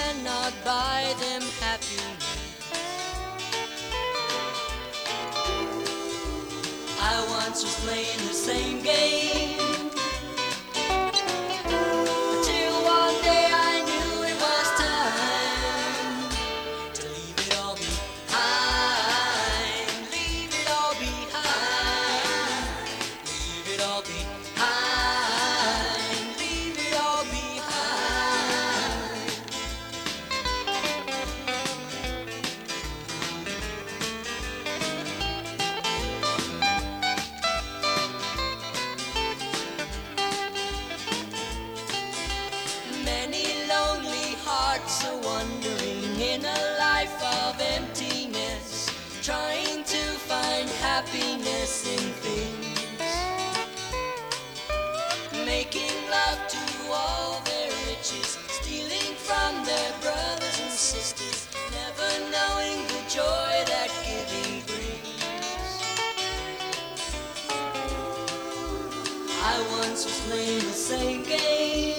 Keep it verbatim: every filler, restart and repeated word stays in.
cannot buy them happiness. I once was playing the same game until one day I knew it was time to leave it all behind. Leave it all behind. Leave it all behind. Leave it all behind. Many lonely hearts are wandering in a life of emptiness, trying to find happiness in things, making love to all their riches, stealing from their brothers and sisters, never knowing the joy that giving brings. I once was playing the same game